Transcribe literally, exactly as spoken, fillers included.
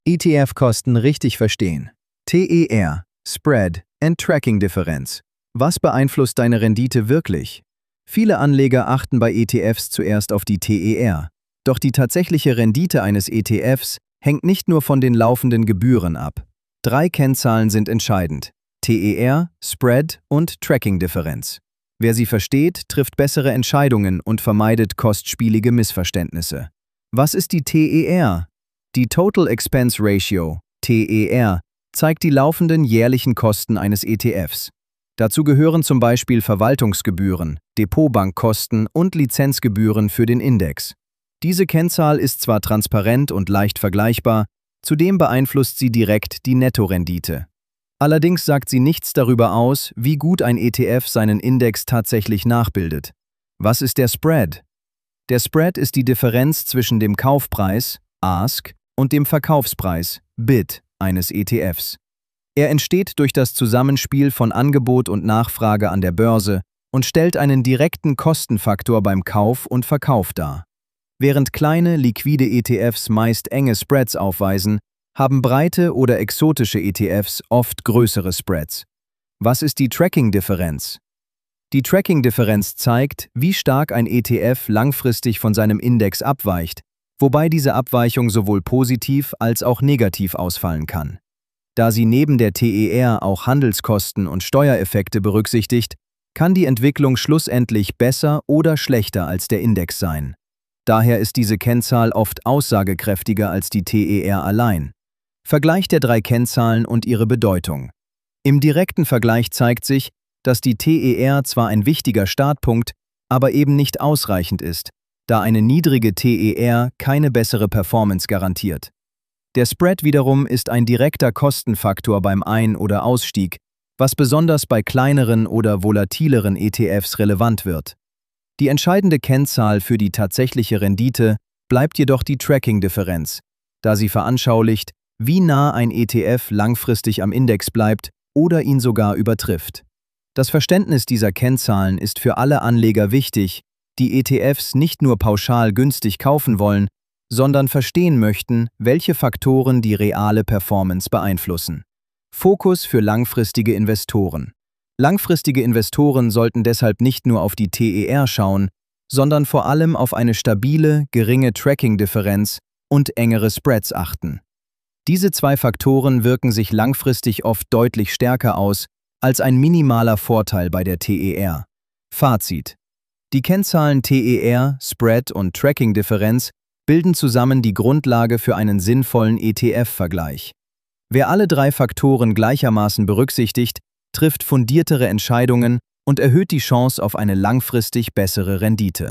E T F-Kosten richtig verstehen. T E R, Spread and Tracking Differenz. Was beeinflusst deine Rendite wirklich? Viele Anleger achten bei E T Fs zuerst auf die T E R. Doch die tatsächliche Rendite eines E T Fs hängt nicht nur von den laufenden Gebühren ab. Drei Kennzahlen sind entscheidend: T E R, Spread und Tracking-Differenz. Wer sie versteht, trifft bessere Entscheidungen und vermeidet kostspielige Missverständnisse. Was ist die T E R? Die Total Expense Ratio, T E R, zeigt die laufenden jährlichen Kosten eines E T Fs. Dazu gehören zum Beispiel Verwaltungsgebühren, Depotbankkosten und Lizenzgebühren für den Index. Diese Kennzahl ist zwar transparent und leicht vergleichbar, zudem beeinflusst sie direkt die Nettorendite. Allerdings sagt sie nichts darüber aus, wie gut ein E T F seinen Index tatsächlich nachbildet. Was ist der Spread? Der Spread ist die Differenz zwischen dem Kaufpreis, Ask, und dem Verkaufspreis, Bid, eines E T Fs. Er entsteht durch das Zusammenspiel von Angebot und Nachfrage an der Börse und stellt einen direkten Kostenfaktor beim Kauf und Verkauf dar. Während kleine, liquide E T Fs meist enge Spreads aufweisen, haben breite oder exotische E T Fs oft größere Spreads. Was ist die Tracking-Differenz? Die Tracking-Differenz zeigt, wie stark ein E T F langfristig von seinem Index abweicht, wobei diese Abweichung sowohl positiv als auch negativ ausfallen kann. Da sie neben der T E R auch Handelskosten und Steuereffekte berücksichtigt, kann die Entwicklung schlussendlich besser oder schlechter als der Index sein. Daher ist diese Kennzahl oft aussagekräftiger als die T E R allein. Vergleich der drei Kennzahlen und ihre Bedeutung. Im direkten Vergleich zeigt sich, dass die T E R zwar ein wichtiger Startpunkt, aber eben nicht ausreichend ist, da eine niedrige T E R keine bessere Performance garantiert. Der Spread wiederum ist ein direkter Kostenfaktor beim Ein- oder Ausstieg, was besonders bei kleineren oder volatileren E T Fs relevant wird. Die entscheidende Kennzahl für die tatsächliche Rendite bleibt jedoch die Tracking-Differenz, da sie veranschaulicht, wie nah ein E T F langfristig am Index bleibt oder ihn sogar übertrifft. Das Verständnis dieser Kennzahlen ist für alle Anleger wichtig, die E T Fs nicht nur pauschal günstig kaufen wollen, sondern verstehen möchten, welche Faktoren die reale Performance beeinflussen. Fokus für langfristige Investoren. Langfristige Investoren sollten deshalb nicht nur auf die T E R schauen, sondern vor allem auf eine stabile, geringe Tracking-Differenz und engere Spreads achten. Diese zwei Faktoren wirken sich langfristig oft deutlich stärker aus als ein minimaler Vorteil bei der T E R. Fazit: Die Kennzahlen T E R, Spread und Tracking-Differenz bilden zusammen die Grundlage für einen sinnvollen E T F-Vergleich. Wer alle drei Faktoren gleichermaßen berücksichtigt, trifft fundiertere Entscheidungen und erhöht die Chance auf eine langfristig bessere Rendite.